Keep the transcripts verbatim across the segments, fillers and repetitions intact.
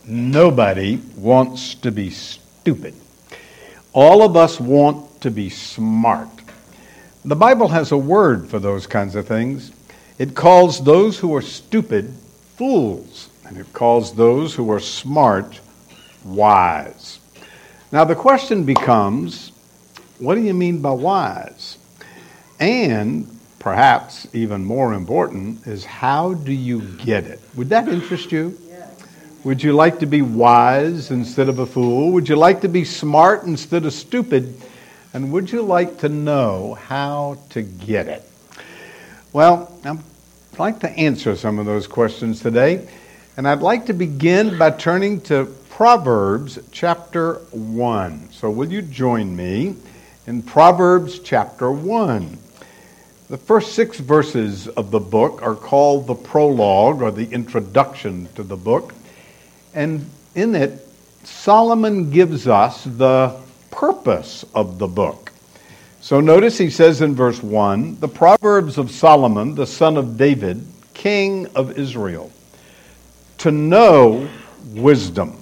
Nobody wants to be stupid. All of us want to be smart. The Bible has a word for those kinds of things. It calls those who are stupid fools, and it calls those who are smart wise. Now the question becomes, what do you mean by wise? And perhaps even more important is, how do you get it? Would that interest you? Would you like to be wise instead of a fool? Would you like to be smart instead of stupid? And would you like to know how to get it? Well, I'd like to answer some of those questions today. And I'd like to begin by turning to Proverbs chapter one. So will you join me in Proverbs chapter one? The first six verses of the book are called the prologue, or the introduction to the book. And in it, Solomon gives us the purpose of the book. So notice he says in verse one, the Proverbs of Solomon, the son of David, king of Israel, to know wisdom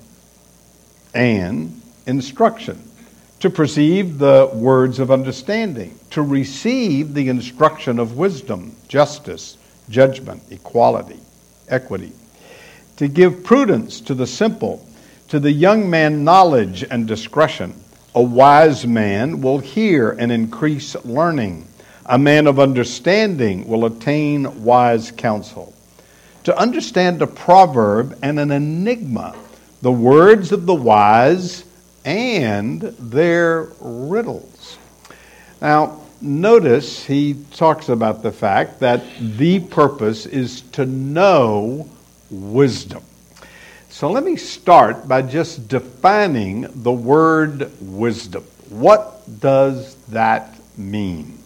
and instruction, to perceive the words of understanding, to receive the instruction of wisdom, justice, judgment, equality, equity, to give prudence to the simple, to the young man knowledge and discretion. A wise man will hear and increase learning. A man of understanding will attain wise counsel. To understand a proverb and an enigma, the words of the wise and their riddles. Now, notice he talks about the fact that the purpose is to know wisdom. So let me start by just defining the word wisdom. What does that mean?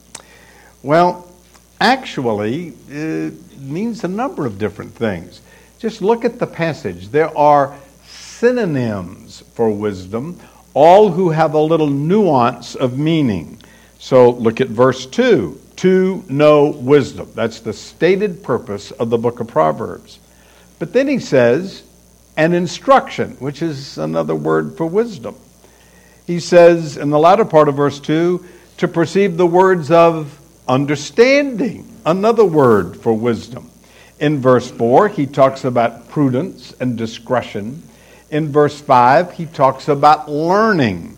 Well, actually, it means a number of different things. Just look at the passage. There are synonyms for wisdom, all who have a little nuance of meaning. So look at verse two, to know wisdom. That's the stated purpose of the book of Proverbs. But then he says, an instruction, which is another word for wisdom. He says in the latter part of verse two, to perceive the words of understanding, another word for wisdom. In verse four, he talks about prudence and discretion. In verse five, he talks about learning.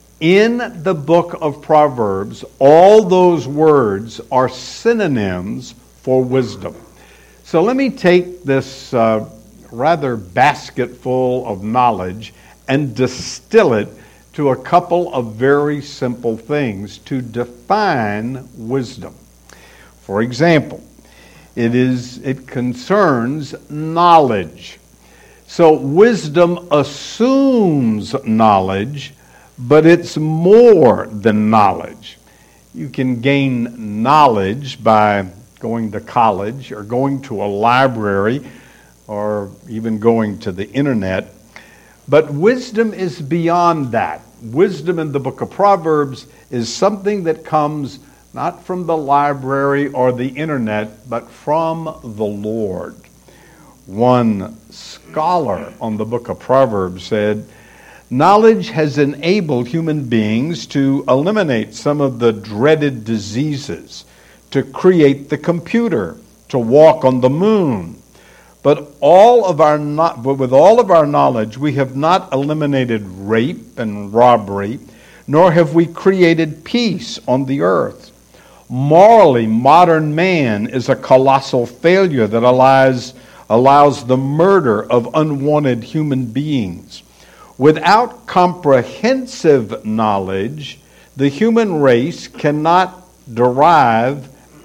In the book of Proverbs, all those words are synonyms for wisdom. So let me take this uh, rather basketful of knowledge and distill it to a couple of very simple things to define wisdom. For example, it is it concerns knowledge. So wisdom assumes knowledge, but it's more than knowledge. You can gain knowledge by going to college or going to a library or even going to the internet. But wisdom is beyond that. Wisdom in the book of Proverbs is something that comes not from the library or the internet, but from the Lord. One scholar on the book of Proverbs said, knowledge has enabled human beings to eliminate some of the dreaded diseases, to create the computer, to walk on the moon. But all of our not, but with all of our knowledge, we have not eliminated rape and robbery, nor have we created peace on the earth. Morally, modern man is a colossal failure that allows, allows the murder of unwanted human beings. Without comprehensive knowledge, the human race cannot derive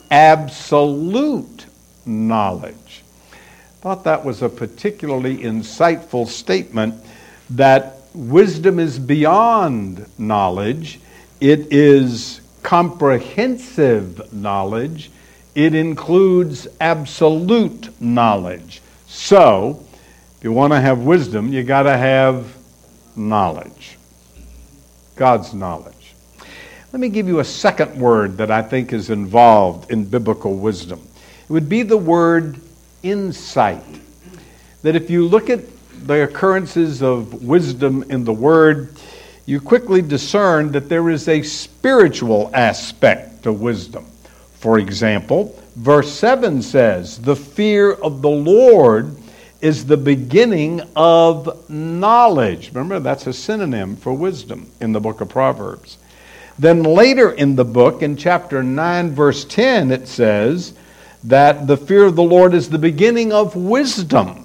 absolute knowledge. I thought that was a particularly insightful statement, that wisdom is beyond knowledge. It is comprehensive knowledge. It includes absolute knowledge. So, if you want to have wisdom, you got to have knowledge. God's knowledge. Let me give you a second word that I think is involved in biblical wisdom. It would be the word insight. That if you look at the occurrences of wisdom in the Word, you quickly discern that there is a spiritual aspect to wisdom. For example, verse seven says, "The fear of the Lord is the beginning of knowledge." Remember, that's a synonym for wisdom in the book of Proverbs. Then later in the book, in chapter nine, verse ten, it says that the fear of the Lord is the beginning of wisdom.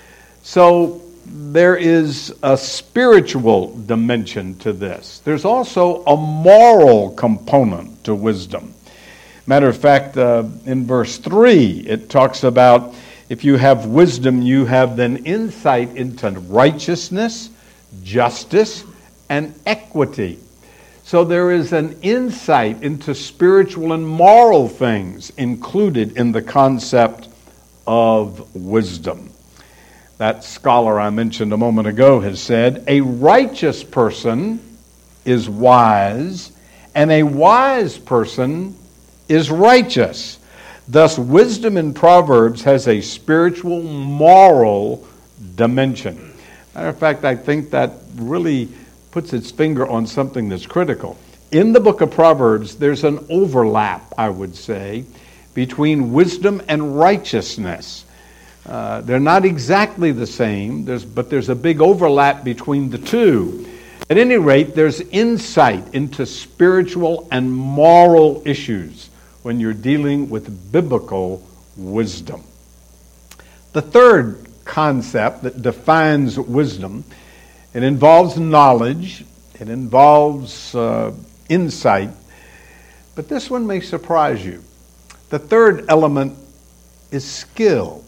So there is a spiritual dimension to this. There's also a moral component to wisdom. Matter of fact, uh, in verse three, it talks about if you have wisdom, you have then insight into righteousness, justice, and equity. So there is an insight into spiritual and moral things included in the concept of wisdom. That scholar I mentioned a moment ago has said, "A righteous person is wise, and a wise person is righteous." Thus, wisdom in Proverbs has a spiritual, moral dimension. Matter of fact, I think that really puts its finger on something that's critical. In the book of Proverbs, there's an overlap, I would say, between wisdom and righteousness. Uh, they're not exactly the same, there's, but there's a big overlap between the two. At any rate, there's insight into spiritual and moral issues when you're dealing with biblical wisdom. The third concept that defines wisdom, it involves knowledge, it involves uh, insight, but this one may surprise you. The third element is skill.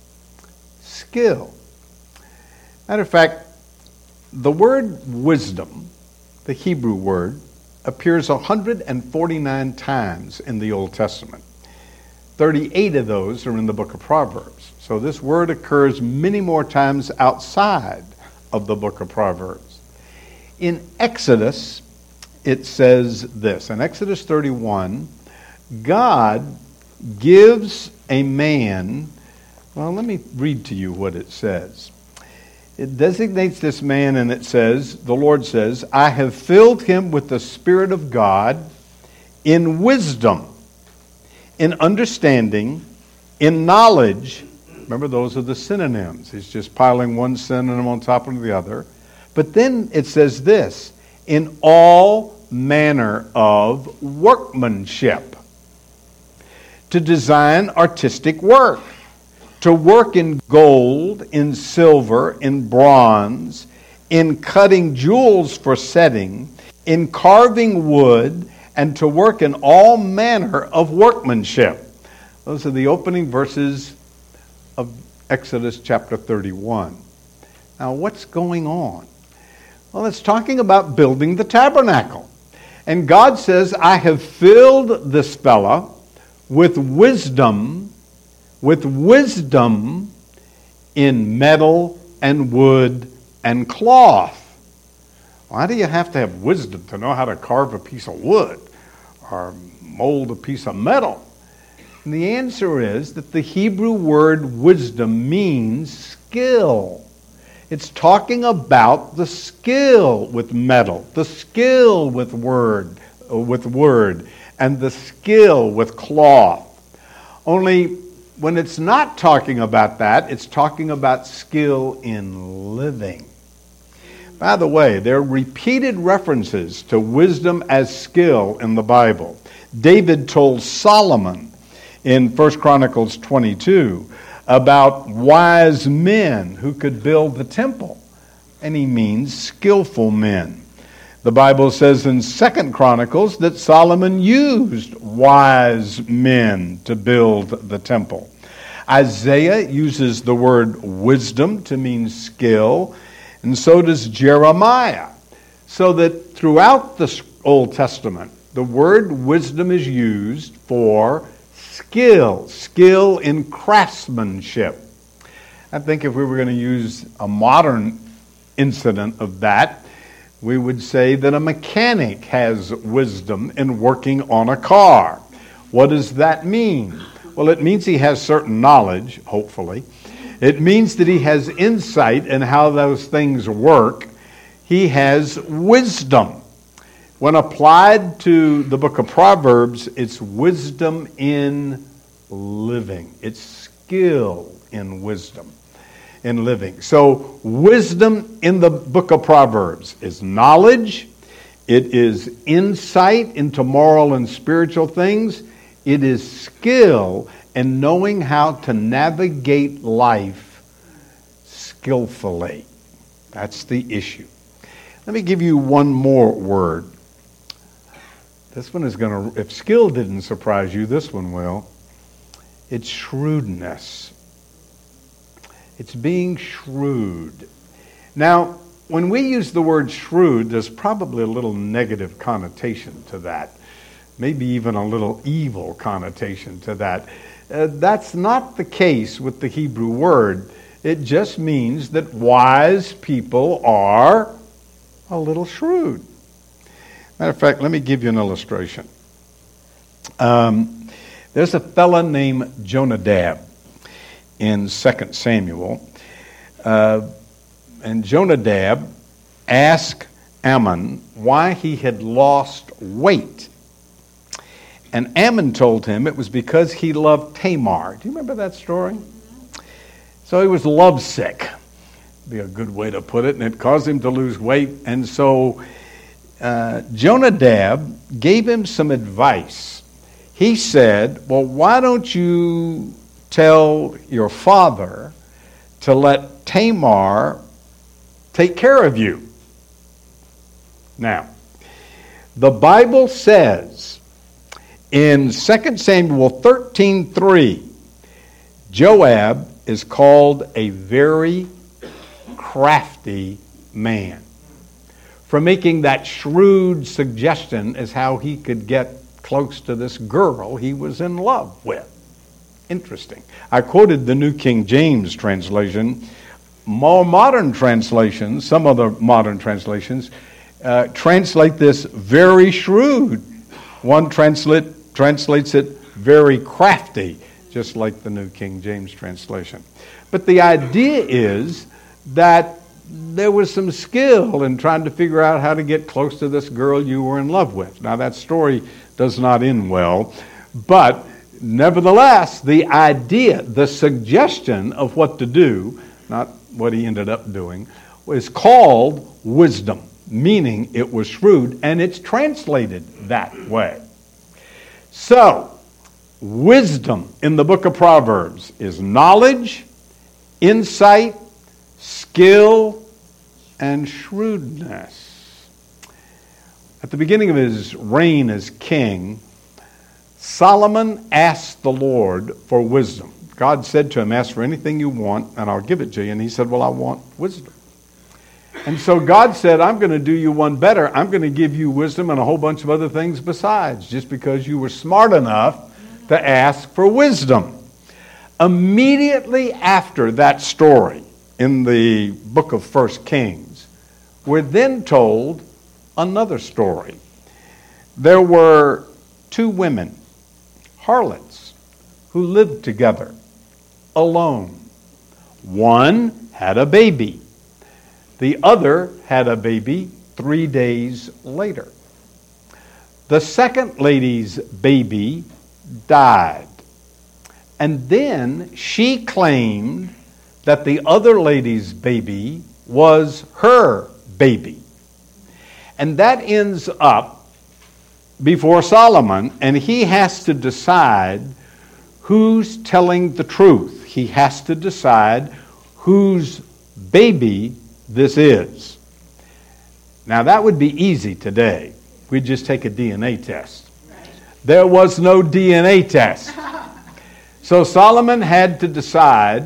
Skill. Matter of fact, the word wisdom, the Hebrew word, appears one hundred forty-nine times in the Old Testament. thirty-eight of those are in the book of Proverbs. So this word occurs many more times outside of the book of Proverbs. In Exodus, it says this. In Exodus thirty-one, God gives a man, well, let me read to you what it says. It designates this man and it says, the Lord says, "I have filled him with the Spirit of God in wisdom, in understanding, in knowledge." Remember, those are the synonyms. He's just piling one synonym on top of the other. But then it says this, "in all manner of workmanship," to design artistic work, to work in gold, in silver, in bronze, in cutting jewels for setting, in carving wood, and to work in all manner of workmanship. Those are the opening verses of Exodus chapter thirty-one. Now, what's going on? Well, it's talking about building the tabernacle. And God says, "I have filled this fella with wisdom, with wisdom in metal and wood and cloth." Why do you have to have wisdom to know how to carve a piece of wood or mold a piece of metal? And the answer is that the Hebrew word wisdom means skill. It's talking about the skill with metal, the skill with word, with word, and the skill with cloth. Only when it's not talking about that, it's talking about skill in living. By the way, there are repeated references to wisdom as skill in the Bible. David told Solomon in First Chronicles twenty-two about wise men who could build the temple, and he means skillful men. The Bible says in Second Chronicles that Solomon used wise men to build the temple. Isaiah uses the word wisdom to mean skill, and so does Jeremiah. So that throughout the Old Testament, the word wisdom is used for skill, skill in craftsmanship. I think if we were going to use a modern incident of that, we would say that a mechanic has wisdom in working on a car. What does that mean? Well, it means he has certain knowledge, hopefully, It means that he has insight in how those things work. He has wisdom. When applied to the book of Proverbs, it's wisdom in living. It's skill in wisdom in living. So wisdom in the book of Proverbs is knowledge. It is insight into moral and spiritual things. It is skill in knowing how to navigate life skillfully. That's the issue. Let me give you one more word. This one is going to, if skill didn't surprise you, this one will. It's shrewdness. It's being shrewd. Now, when we use the word shrewd, there's probably a little negative connotation to that. Maybe even a little evil connotation to that. Uh, that's not the case with the Hebrew word. It just means that wise people are a little shrewd. Matter of fact, let me give you an illustration. Um, there's a fella named Jonadab in Second Samuel. Uh, and Jonadab asked Ammon why he had lost weight. And Ammon told him it was because he loved Tamar. Do you remember that story? So he was lovesick. Be a good way to put it. And it caused him to lose weight. And so uh, Jonadab gave him some advice. He said, well, why don't you tell your father to let Tamar take care of you? Now, the Bible says in Second Samuel thirteen three, Joab is called a very crafty man for making that shrewd suggestion as how he could get close to this girl he was in love with. Interesting. I quoted the New King James translation. More modern translations, some other modern translations, uh, translate this very shrewd. One translate, translates it very crafty, just like the New King James translation. But the idea is that there was some skill in trying to figure out how to get close to this girl you were in love with. Now, that story does not end well, but nevertheless, the idea, the suggestion of what to do, not what he ended up doing, was called wisdom, meaning it was shrewd, and it's translated that way. So, wisdom in the book of Proverbs is knowledge, insight, skill, and shrewdness. At the beginning of his reign as king, Solomon asked the Lord for wisdom. God said to him, ask for anything you want, and I'll give it to you. And he said, well, I want wisdom. And so God said, I'm going to do you one better. I'm going to give you wisdom and a whole bunch of other things besides, just because you were smart enough to ask for wisdom. Immediately after that story in the book of First Kings, we're then told another story. There were two women, harlots, who lived together alone. One had a baby. The other had a baby three days later. The second lady's baby died. And then she claimed that the other lady's baby was her baby. And that ends up before Solomon, and he has to decide who's telling the truth. He has to decide whose baby this is. Now, that would be easy today. We'd just take a D N A test. There was no D N A test. So Solomon had to decide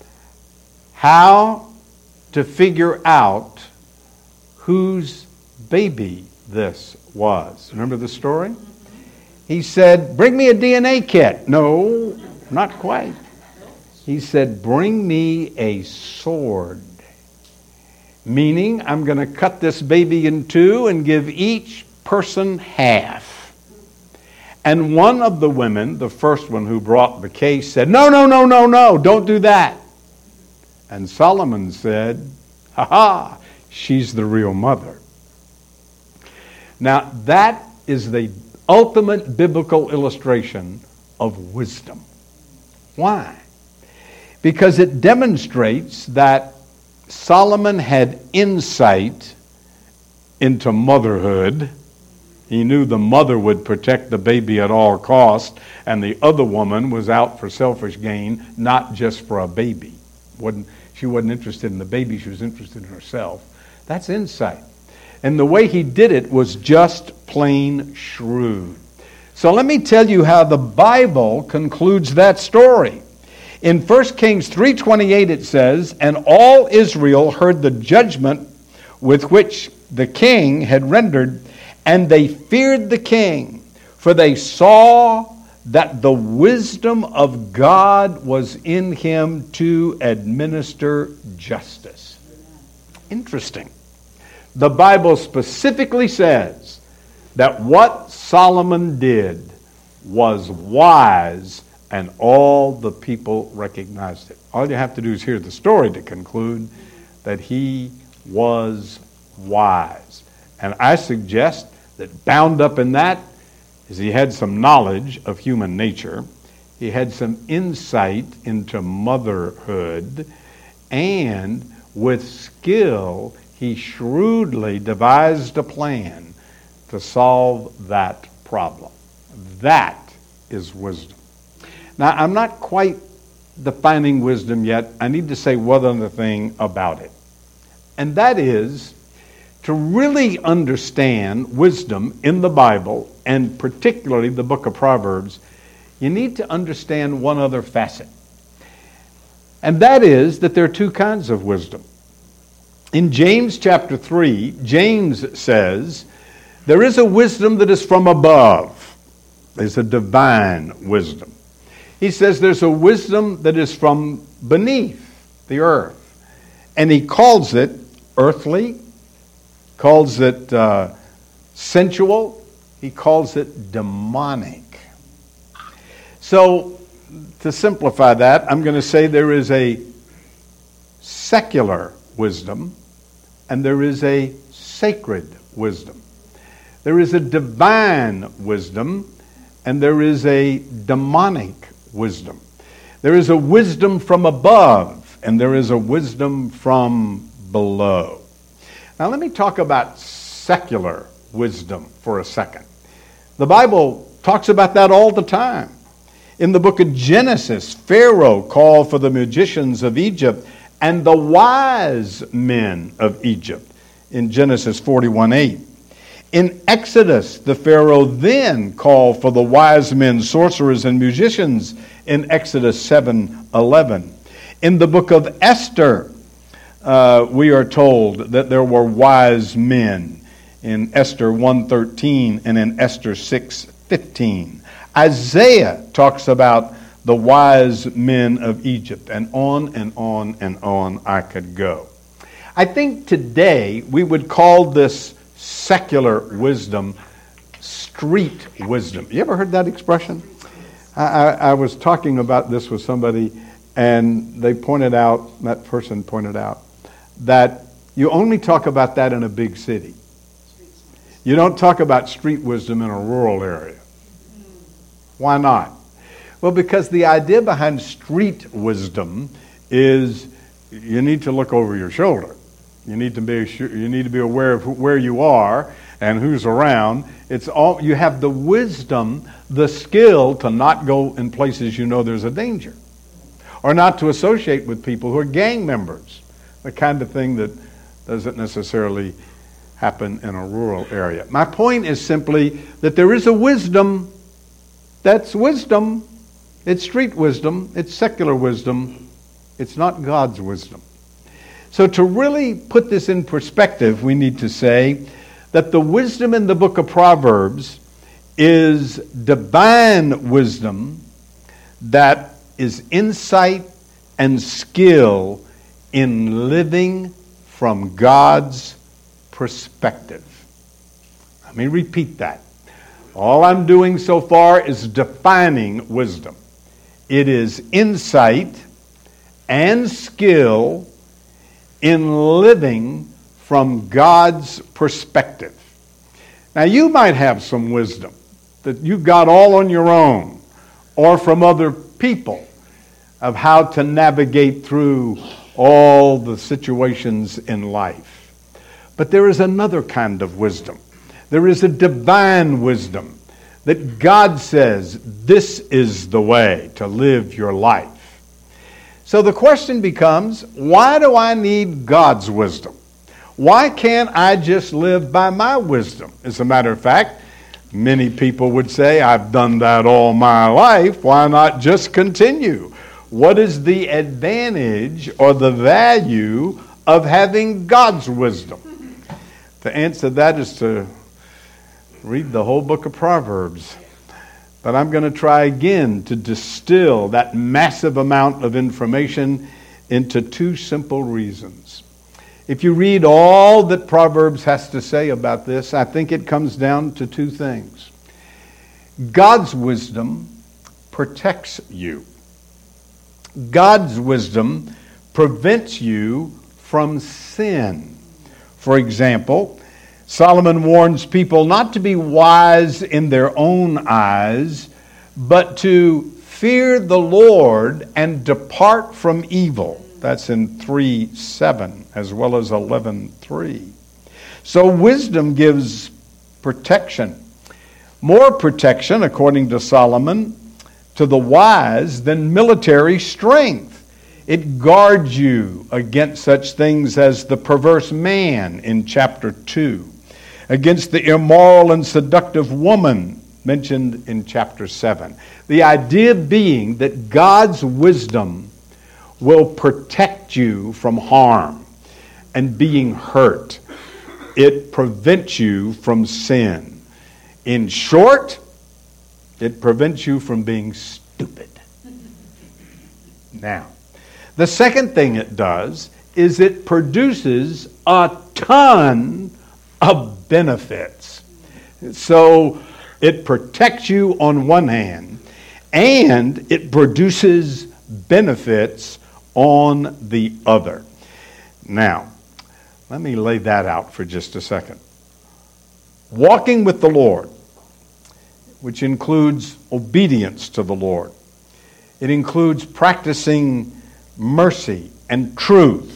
how to figure out whose baby this was. Remember the story? He said, bring me a D N A kit. No, not quite. He said, bring me a sword. Meaning, I'm going to cut this baby in two and give each person half. And one of the women, the first one who brought the case, said, no, no, no, no, no, don't do that. And Solomon said, ha ha, she's the real mother. Now, that is the ultimate biblical illustration of wisdom. Why? Because it demonstrates that Solomon had insight into motherhood. He knew the mother would protect the baby at all costs, and the other woman was out for selfish gain, not just for a baby. Wasn't, she wasn't interested in the baby, she was interested in herself. That's insight. And the way he did it was just plain shrewd. So let me tell you how the Bible concludes that story. In First Kings three twenty-eight it says, "And all Israel heard the judgment with which the king had rendered, and they feared the king, for they saw that the wisdom of God was in him to administer justice." Interesting. The Bible specifically says that what Solomon did was wise, and all the people recognized it. All you have to do is hear the story to conclude that he was wise. And I suggest that bound up in that is he had some knowledge of human nature. He had some insight into motherhood. And with skill, he shrewdly devised a plan to solve that problem. That is wisdom. Now, I'm not quite defining wisdom yet. I need to say one other thing about it. And that is, to really understand wisdom in the Bible, and particularly the book of Proverbs, you need to understand one other facet. And that is that there are two kinds of wisdom. In James chapter three, James says, there is a wisdom that is from above. There's a divine wisdom. He says there's a wisdom that is from beneath the earth. And he calls it earthly, calls it uh, sensual, he calls it demonic. So, to simplify that, I'm going to say there is a secular wisdom and there is a sacred wisdom. There is a divine wisdom and there is a demonic wisdom. There is a wisdom from above and there is a wisdom from below. Now let me talk about secular wisdom for a second. The Bible talks about that all the time. In the book of Genesis, Pharaoh called for the magicians of Egypt and the wise men of Egypt in Genesis forty-one eight. In Exodus, the Pharaoh then called for the wise men, sorcerers, and musicians in Exodus seven eleven. In the book of Esther, uh, we are told that there were wise men in Esther one thirteen and in Esther six fifteen. Isaiah talks about the wise men of Egypt, and on and on and on I could go. I think today we would call this secular wisdom street wisdom. You ever heard that expression? I, I, I was talking about this with somebody, and they pointed out, that person pointed out, that you only talk about that in a big city. You don't talk about street wisdom in a rural area. Why not? Well, because the idea behind street wisdom is you need to look over your shoulder. You need to be you need to be aware of where you are and who's around. It's all you have the wisdom, the skill to not go in places you know there's a danger, or not to associate with people who are gang members. The kind of thing that doesn't necessarily happen in a rural area. My point is simply that there is a wisdom that's wisdom. It's street wisdom. It's secular wisdom. It's not God's wisdom. So to really put this in perspective, we need to say that the wisdom in the book of Proverbs is divine wisdom that is insight and skill in living from God's perspective. Let me repeat that. All I'm doing so far is defining wisdom. It is insight and skill in living from God's perspective. Now, you might have some wisdom that you've got all on your own or from other people of how to navigate through all the situations in life. But there is another kind of wisdom. There is a divine wisdom that God says this is the way to live your life. So the question becomes, why do I need God's wisdom? Why can't I just live by my wisdom? As a matter of fact, many people would say, I've done that all my life. Why not just continue? What is the advantage or the value of having God's wisdom? The answer to that is to read the whole book of Proverbs. But I'm going to try again to distill that massive amount of information into two simple reasons. If you read all that Proverbs has to say about this, I think it comes down to two things. God's wisdom protects you. God's wisdom prevents you from sin. For example, Solomon warns people not to be wise in their own eyes, but to fear the Lord and depart from evil. That's in three seven as well as eleven three. So wisdom gives protection. More protection, according to Solomon, to the wise than military strength. It guards you against such things as the perverse man in chapter two. Against the immoral and seductive woman mentioned in chapter seven. The idea being that God's wisdom will protect you from harm and being hurt. It prevents you from sin. In short, it prevents you from being stupid. Now, the second thing it does is it produces a ton of benefits. So it protects you on one hand, and it produces benefits on the other. Now, let me lay that out for just a second. Walking with the Lord, which includes obedience to the Lord. It includes practicing mercy and truth.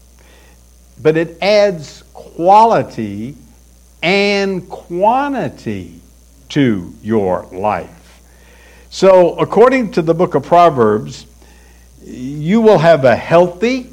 But it adds quality and quantity to your life. So, according to the book of Proverbs, you will have a healthy,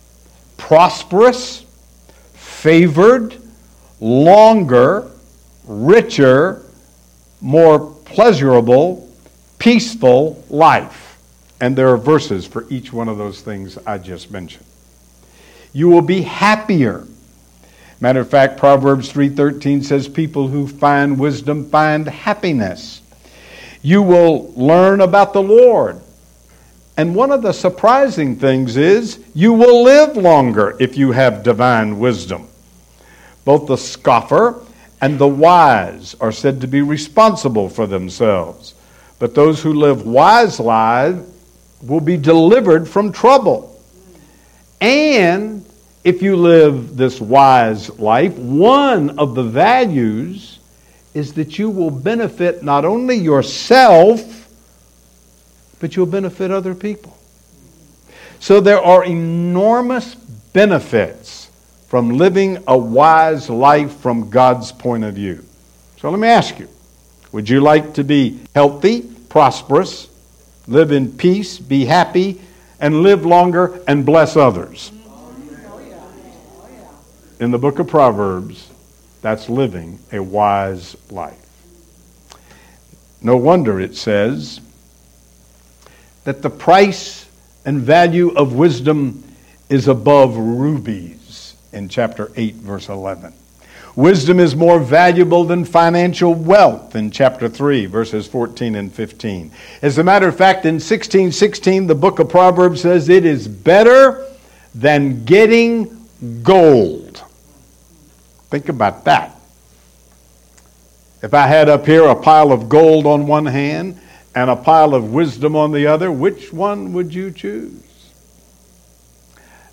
prosperous, favored, longer, richer, more pleasurable, peaceful life. And there are verses for each one of those things I just mentioned. You will be happier. Matter of fact, Proverbs three thirteen says people who find wisdom find happiness. You will learn about the Lord. And one of the surprising things is you will live longer if you have divine wisdom. Both the scoffer and the wise are said to be responsible for themselves. But those who live wise lives will be delivered from trouble. And if you live this wise life, one of the values is that you will benefit not only yourself, but you'll benefit other people. So there are enormous benefits from living a wise life from God's point of view. So let me ask you, would you like to be healthy, prosperous, live in peace, be happy, and live longer and bless others? In the book of Proverbs, that's living a wise life. No wonder it says that the price and value of wisdom is above rubies in chapter eight, verse eleven. Wisdom is more valuable than financial wealth in chapter three, verses fourteen and fifteen. As a matter of fact, in sixteen sixteen, the book of Proverbs says it is better than getting gold. Think about that. If I had up here a pile of gold on one hand and a pile of wisdom on the other, which one would you choose?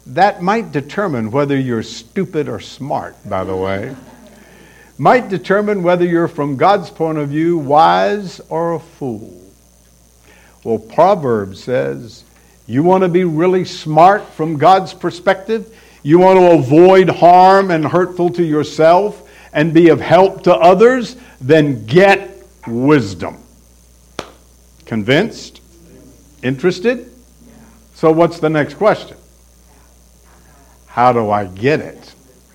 That might determine whether you're stupid or smart, by the way. Might determine whether you're, from God's point of view, wise or a fool. Well, Proverbs says, you want to be really smart from God's perspective? You want to avoid harm and hurtful to yourself and be of help to others? Then get wisdom. Convinced? Interested? So what's the next question? How do I get it?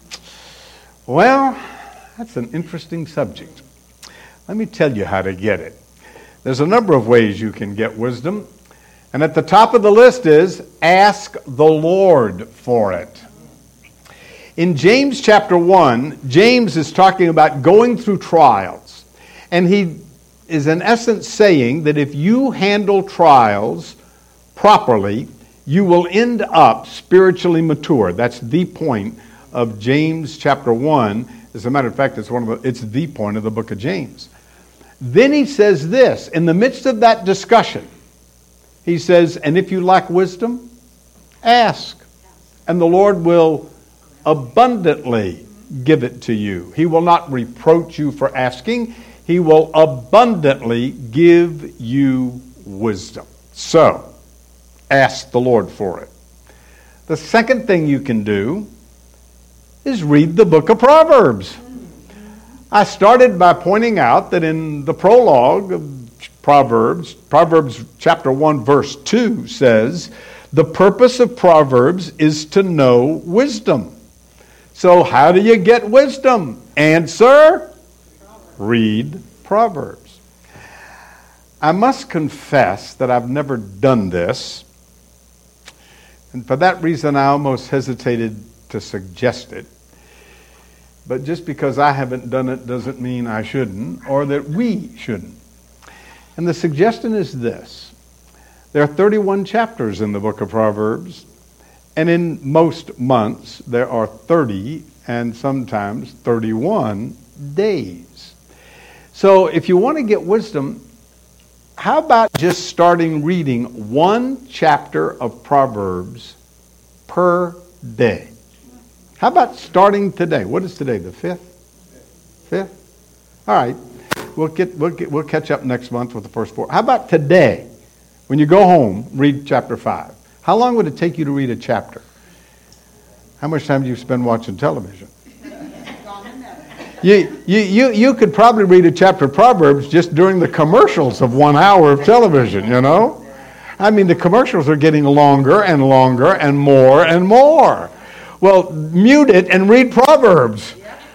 Well, that's an interesting subject. Let me tell you how to get it. There's a number of ways you can get wisdom. And at the top of the list is ask the Lord for it. In James chapter one, James is talking about going through trials. And he is in essence saying that if you handle trials properly, you will end up spiritually mature. That's the point of James chapter one. As a matter of fact, it's one of the, it's the point of the book of James. Then he says this, in the midst of that discussion, he says, and if you lack wisdom, ask, and the Lord will abundantly give it to you. He will not reproach you for asking. He will abundantly give you wisdom. So, ask the Lord for it. The second thing you can do is read the book of Proverbs. I started by pointing out that in the prologue of Proverbs, Proverbs chapter one verse two says, the purpose of Proverbs is to know wisdom. So how do you get wisdom? Answer, read Proverbs. I must confess that I've never done this. And for that reason, I almost hesitated to suggest it. But just because I haven't done it doesn't mean I shouldn't, or that we shouldn't. And the suggestion is this. There are thirty-one chapters in the book of Proverbs, and in most months there are thirty and sometimes thirty-one days. So if you want to get wisdom, how about just starting reading one chapter of Proverbs per day? How about starting today? What is today, the fifth? Fifth? All right. We'll get we'll get we'll catch up next month with the first four. How about today? When you go home, read chapter five. How long would it take you to read a chapter? How much time do you spend watching television? You, you, you, you could probably read a chapter of Proverbs just during the commercials of one hour of television, you know? I mean, the commercials are getting longer and longer and more and more. Well, mute it and read Proverbs.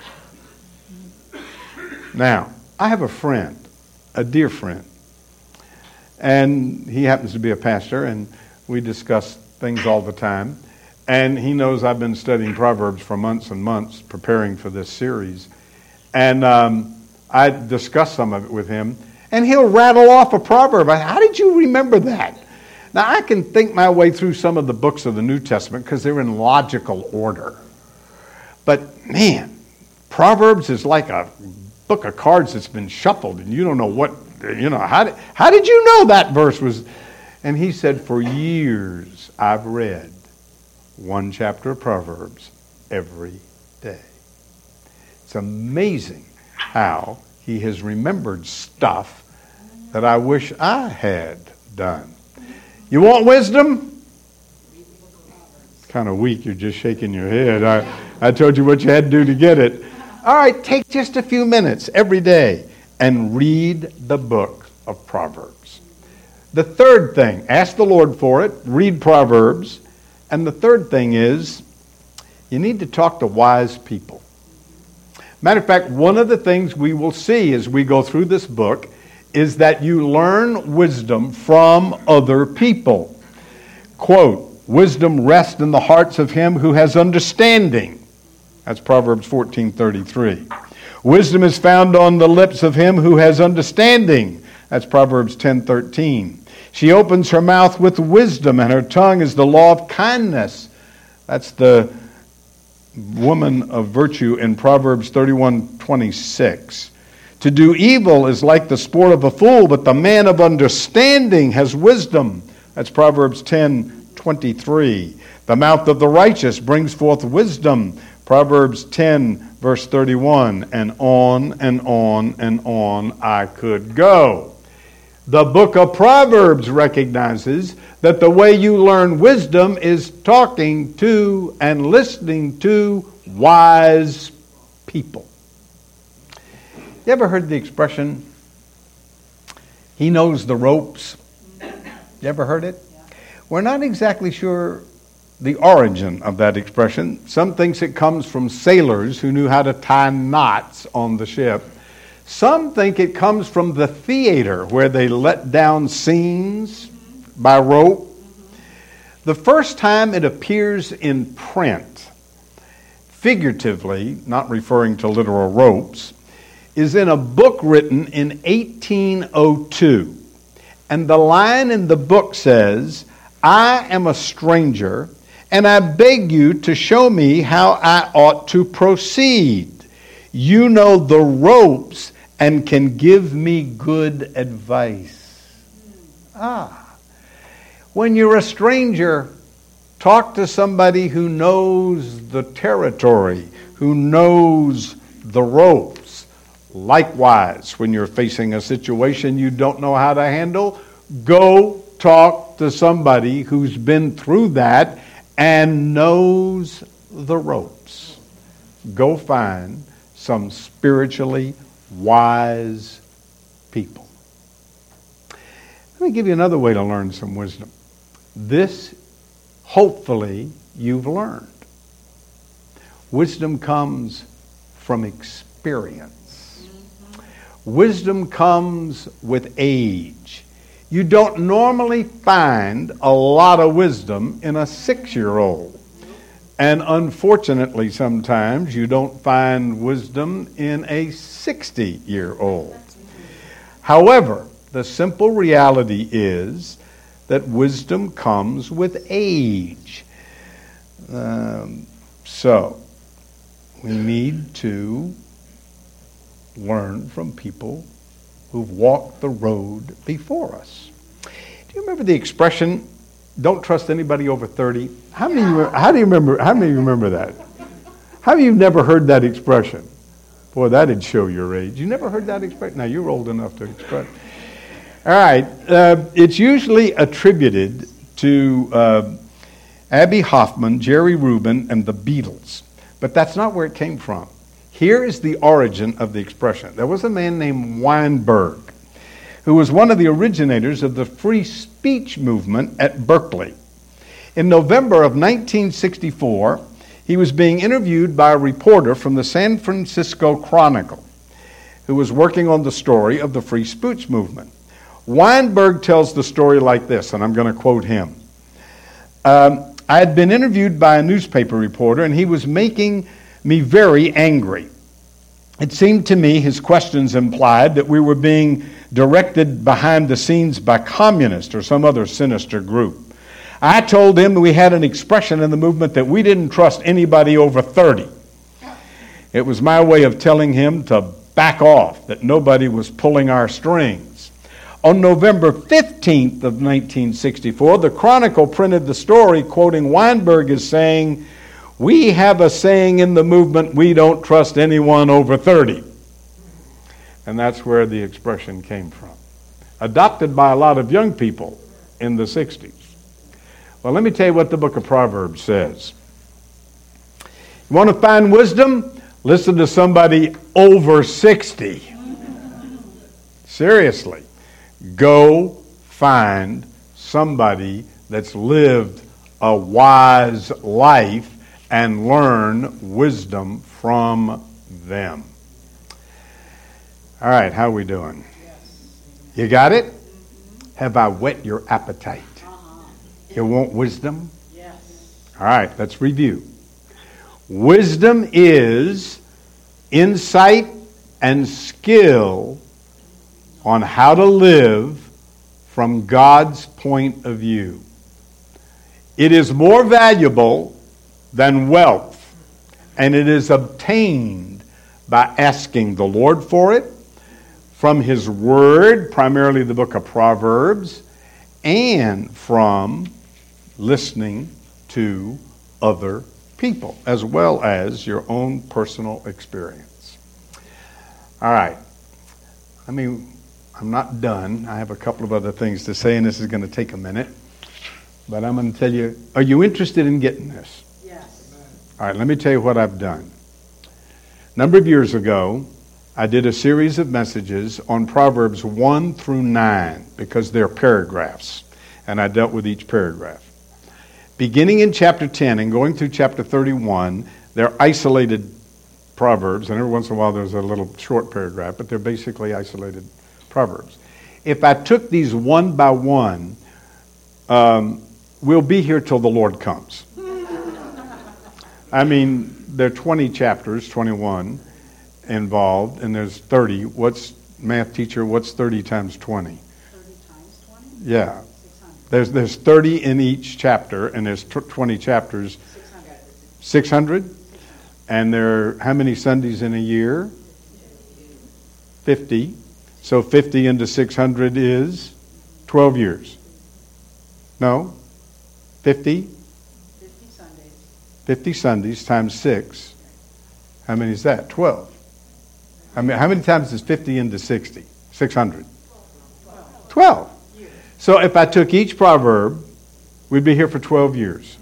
Now, I have a friend, a dear friend, and he happens to be a pastor, and we discuss things all the time. And he knows I've been studying Proverbs for months and months, preparing for this series. And um, I discussed some of it with him, and he'll rattle off a proverb. I, How did you remember that? Now, I can think my way through some of the books of the New Testament because they're in logical order. But, man, Proverbs is like a book of cards that's been shuffled, and you don't know what, you know, how did, how did you know that verse was? And he said, for years I've read one chapter of Proverbs every day. It's amazing how he has remembered stuff that I wish I had done. You want wisdom? Kind of weak, you're just shaking your head. I, I told you what you had to do to get it. All right, take just a few minutes every day and read the book of Proverbs. The third thing, ask the Lord for it, read Proverbs. And the third thing is, you need to talk to wise people. Matter of fact, one of the things we will see as we go through this book is that you learn wisdom from other people. Quote, wisdom rests in the hearts of him who has understanding. That's Proverbs fourteen thirty-three. Wisdom is found on the lips of him who has understanding. That's Proverbs ten thirteen. She opens her mouth with wisdom, and her tongue is the law of kindness. That's the woman of virtue in Proverbs thirty-one twenty-six. To do evil is like the sport of a fool, but the man of understanding has wisdom. That's Proverbs ten twenty-three. The mouth of the righteous brings forth wisdom. Proverbs ten, verse thirty-one, and on and on and on I could go. The book of Proverbs recognizes that the way you learn wisdom is talking to and listening to wise people. You ever heard the expression, he knows the ropes? You ever heard it? We're not exactly sure the origin of that expression. Some thinks it comes from sailors who knew how to tie knots on the ship. Some think it comes from the theater where they let down scenes by rope. The first time it appears in print, figuratively, not referring to literal ropes, is in a book written in eighteen oh two. And the line in the book says, I am a stranger, and I beg you to show me how I ought to proceed. You know the ropes and can give me good advice. Ah. When you're a stranger, talk to somebody who knows the territory, who knows the ropes. Likewise, when you're facing a situation you don't know how to handle, go talk to somebody who's been through that and knows the ropes. Go find some spiritually wise people. Let me give you another way to learn some wisdom. This, hopefully, you've learned. Wisdom comes from experience. Wisdom comes with age. You don't normally find a lot of wisdom in a six-year-old. And unfortunately, sometimes you don't find wisdom in a sixty-year-old. However, the simple reality is that wisdom comes with age. Um, so, we need to learn from people who've walked the road before us. Do you remember the expression, don't trust anybody over thirty? How many of you, how do you remember, how many of you remember that? How many of you never heard that expression? Boy, that'd show your age. You never heard that expression? Now, you're old enough to express. All right. Uh, it's usually attributed to uh, Abbie Hoffman, Jerry Rubin, and the Beatles. But that's not where it came from. Here is the origin of the expression. There was a man named Weinberg who was one of the originators of the free speech movement at Berkeley. In November of nineteen sixty-four, he was being interviewed by a reporter from the San Francisco Chronicle who was working on the story of the free speech movement. Weinberg tells the story like this, and I'm going to quote him. Um, I had been interviewed by a newspaper reporter, and he was making me very angry. It seemed to me his questions implied that we were being directed behind the scenes by communists or some other sinister group. I told him that we had an expression in the movement that we didn't trust anybody over thirty. It was my way of telling him to back off, that nobody was pulling our strings. On November fifteenth of nineteen sixty-four, the Chronicle printed the story quoting Weinberg as saying, we have a saying in the movement, we don't trust anyone over thirty. And that's where the expression came from. Adopted by a lot of young people in the sixties. Well, let me tell you what the book of Proverbs says. You want to find wisdom? Listen to somebody over sixty. Seriously. Go find somebody that's lived a wise life and learn wisdom from them. All right, how are we doing? You got it? Have I whet your appetite? You want wisdom? Yes. All right, let's review. Wisdom is insight and skill on how to live from God's point of view. It is more valuable than wealth, and it is obtained by asking the Lord for it from His Word, primarily the book of Proverbs, and from listening to other people, as well as your own personal experience. All right. I mean, I'm not done. I have a couple of other things to say, and this is going to take a minute. But I'm going to tell you, are you interested in getting this? Yes. All right, let me tell you what I've done. A number of years ago, I did a series of messages on Proverbs one through nine because they're paragraphs, and I dealt with each paragraph. Beginning in chapter ten and going through chapter thirty-one, they're isolated proverbs, and every once in a while there's a little short paragraph, but they're basically isolated proverbs. If I took these one by one, um, we'll be here till the Lord comes. I mean, there are twenty chapters, twenty-one involved, and there's thirty. What's, math teacher, what's thirty times twenty? thirty times twenty? Yeah. six hundred. There's there's thirty in each chapter, and there's t- twenty chapters. six hundred. six hundred? And there are how many Sundays in a year? fifty. So fifty into six hundred is twelve years. No? fifty? fifty Sundays. fifty Sundays times six. How many is that? twelve. I mean, how many times is fifty into sixty? six hundred. twelve. So if I took each proverb, we'd be here for twelve years.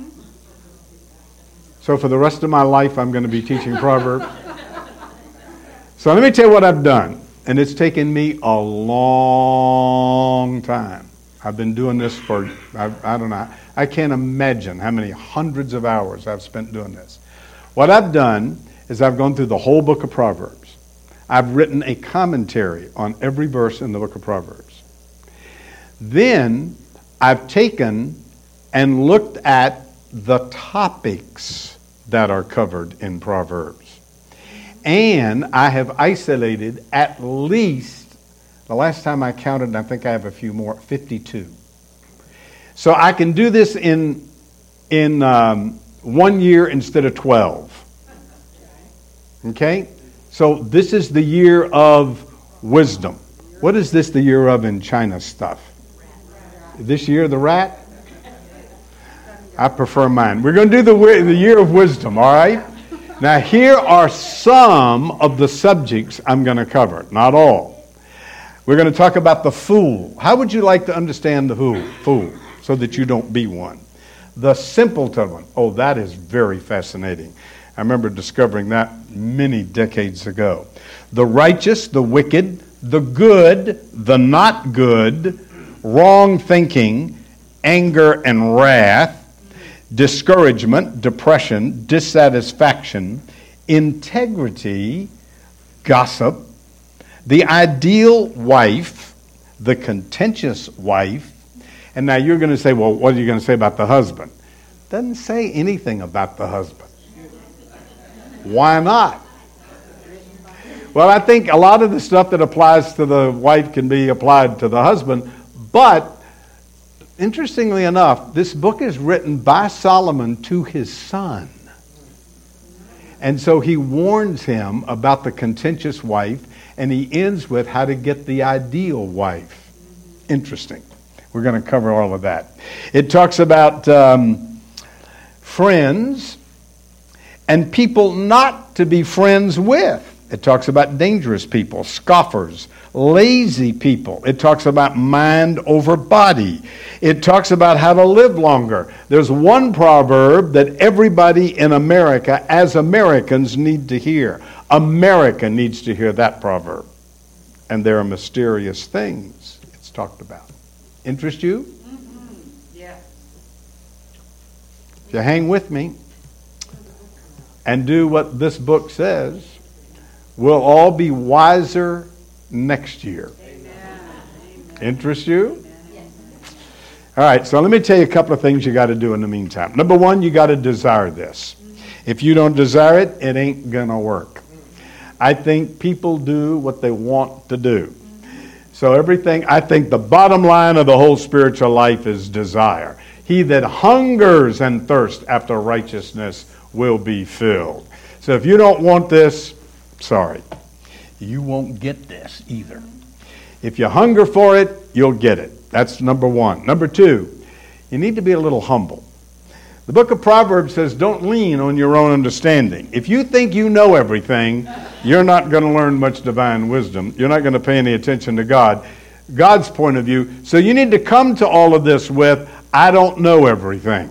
So for the rest of my life, I'm going to be teaching Proverbs. So let me tell you what I've done. And it's taken me a long time. I've been doing this for, I, I don't know, I can't imagine how many hundreds of hours I've spent doing this. What I've done is I've gone through the whole book of Proverbs. I've written a commentary on every verse in the book of Proverbs. Then I've taken and looked at the topics that are covered in Proverbs. And I have isolated at least, the last time I counted, and I think I have a few more, fifty-two. So I can do this in, in um, one year instead of twelve. Okay? So this is the year of wisdom. What is this the year of in China stuff? This year, the rat? I prefer mine. We're going to do the, the year of wisdom, all right? Now, here are some of the subjects I'm going to cover, not all. We're going to talk about the fool. How would you like to understand the fool, fool so that you don't be one? The simpleton one. Oh, that is very fascinating. I remember discovering that many decades ago. The righteous, the wicked, the good, the not good, wrong thinking, anger and wrath, discouragement, depression, dissatisfaction, integrity, gossip, the ideal wife, the contentious wife. And now you're going to say, well, what are you going to say about the husband? Doesn't say anything about the husband. Why not? Well, I think a lot of the stuff that applies to the wife can be applied to the husband, but interestingly enough, this book is written by Solomon to his son. And so he warns him about the contentious wife, and he ends with how to get the ideal wife. Interesting. We're going to cover all of that. It talks about um, friends and people not to be friends with. It talks about dangerous people, scoffers, lazy people. It talks about mind over body. It talks about how to live longer. There's one proverb that everybody in America, as Americans, need to hear. America needs to hear that proverb. And there are mysterious things it's talked about. Interest you? Mm-hmm. Yeah. If you hang with me and do what this book says, we'll all be wiser next year. Amen. Interest you? All right, so let me tell you a couple of things you got to do in the meantime. Number one, you got to desire this. If you don't desire it, it ain't going to work. I think people do what they want to do. So everything, I think the bottom line of the whole spiritual life is desire. He that hungers and thirsts after righteousness will be filled. So if you don't want this, sorry, you won't get this either. If you hunger for it, you'll get it. That's number one. Number two, you need to be a little humble. The book of Proverbs says, don't lean on your own understanding. If you think you know everything, you're not going to learn much divine wisdom. You're not going to pay any attention to God, God's point of view. So you need to come to all of this with, I don't know everything.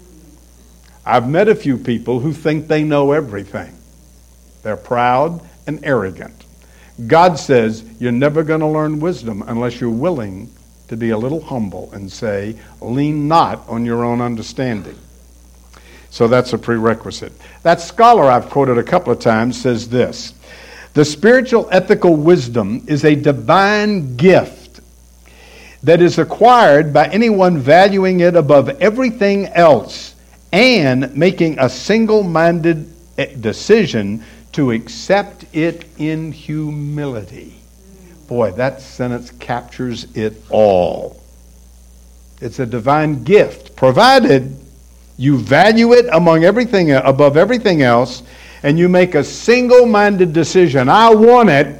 I've met a few people who think they know everything. They're proud and arrogant. God says you're never going to learn wisdom unless you're willing to be a little humble and say, lean not on your own understanding. So that's a prerequisite. That scholar I've quoted a couple of times says this: the spiritual ethical wisdom is a divine gift that is acquired by anyone valuing it above everything else and making a single-minded decision to accept it in humility. Boy, that sentence captures it all. It's a divine gift, provided you value it among everything, above everything else, and you make a single-minded decision. I want it,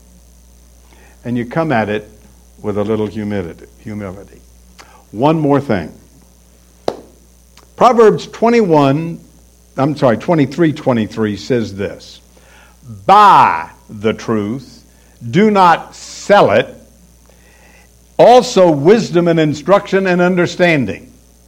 and you come at it with a little humility. Humility. One more thing. Proverbs twenty-one, I'm sorry, twenty-three twenty-three says this: buy the truth, do not sell it. Also wisdom and instruction and understanding.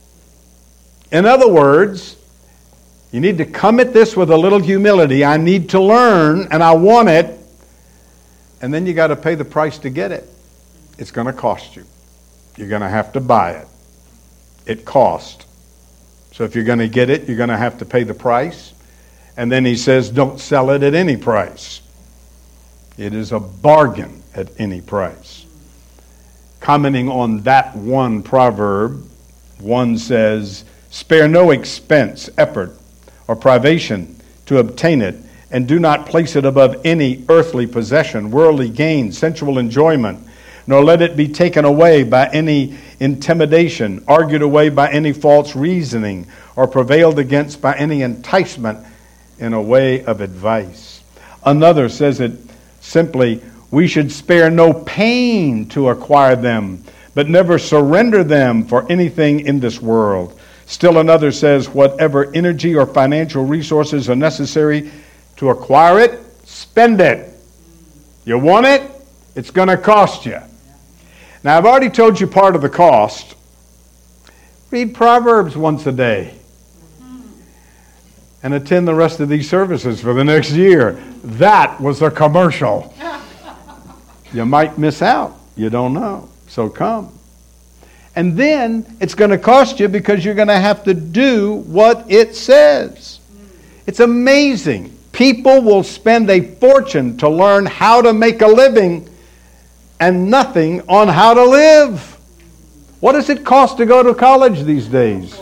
In other words, you need to come at this with a little humility. I need to learn and I want it. And then you got to pay the price to get it. It's going to cost you. You're going to have to buy it. It costs. So if you're going to get it, you're going to have to pay the price. And then he says, don't sell it at any price. It is a bargain at any price. Commenting on that one proverb, one says, spare no expense, effort, or privation to obtain it, and do not place it above any earthly possession, worldly gain, sensual enjoyment, nor let it be taken away by any intimidation, argued away by any false reasoning, or prevailed against by any enticement in a way of advice. Another says it simply, we should spare no pain to acquire them, but never surrender them for anything in this world. Still another says, whatever energy or financial resources are necessary to acquire it, spend it. You want it? It's going to cost you. Now, I've already told you part of the cost. Read Proverbs once a day. And attend the rest of these services for the next year. That was a commercial. You might miss out. You don't know. So come. And then it's going to cost you because you're going to have to do what it says. It's amazing. People will spend a fortune to learn how to make a living and nothing on how to live. What does it cost to go to college these days?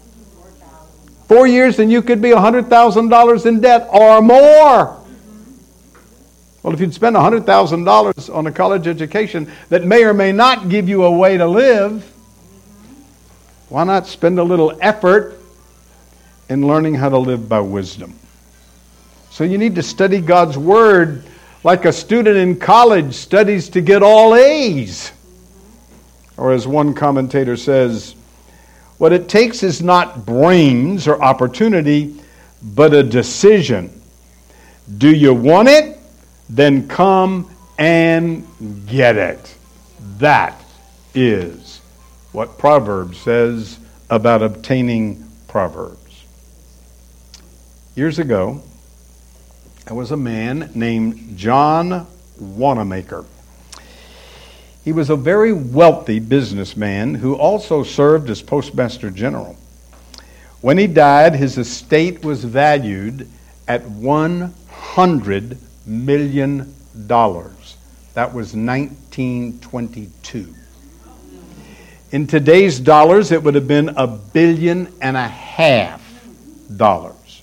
Four years and you could be one hundred thousand dollars in debt or more. Well, if you'd spend one hundred thousand dollars on a college education that may or may not give you a way to live, why not spend a little effort in learning how to live by wisdom? So you need to study God's Word like a student in college studies to get all A's. Or as one commentator says, what it takes is not brains or opportunity, but a decision. Do you want it? Then come and get it. That is what Proverbs says about obtaining Proverbs. Years ago, there was a man named John Wanamaker. He was a very wealthy businessman who also served as Postmaster General. When he died, his estate was valued at one hundred million dollars. That was nineteen twenty-two. In today's dollars, it would have been a billion and a half dollars.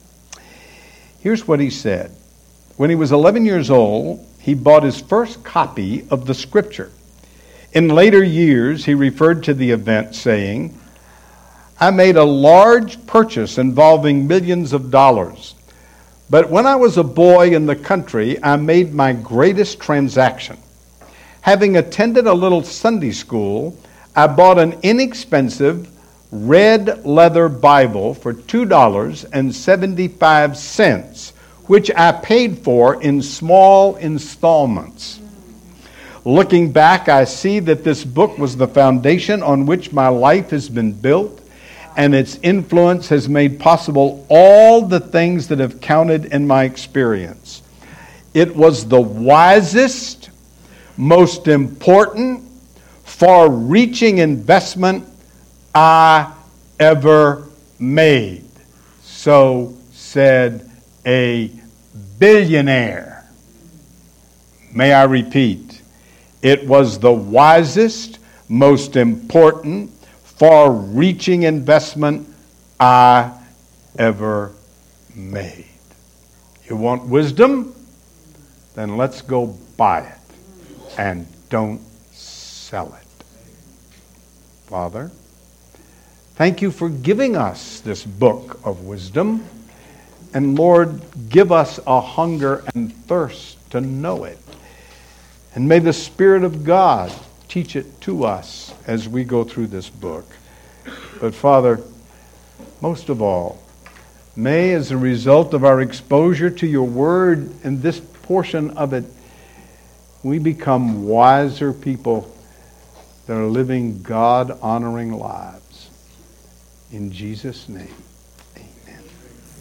Here's what he said. When he was eleven years old, he bought his first copy of the Scripture. In later years, he referred to the event saying, I made a large purchase involving millions of dollars. But when I was a boy in the country, I made my greatest transaction. Having attended a little Sunday school, I bought an inexpensive, red leather Bible for two dollars and seventy-five cents, which I paid for in small installments. Looking back, I see that this book was the foundation on which my life has been built, and its influence has made possible all the things that have counted in my experience. It was the wisest, most important, far-reaching investment I ever made. So said a billionaire. May I repeat? It was the wisest, most important, far-reaching investment I ever made. You want wisdom? Then let's go buy it and don't sell it. Father, thank you for giving us this book of wisdom. And Lord, give us a hunger and thirst to know it. And may the Spirit of God teach it to us as we go through this book. But Father, most of all, may as a result of our exposure to your word and this portion of it, we become wiser people that are living God-honoring lives. In Jesus' name.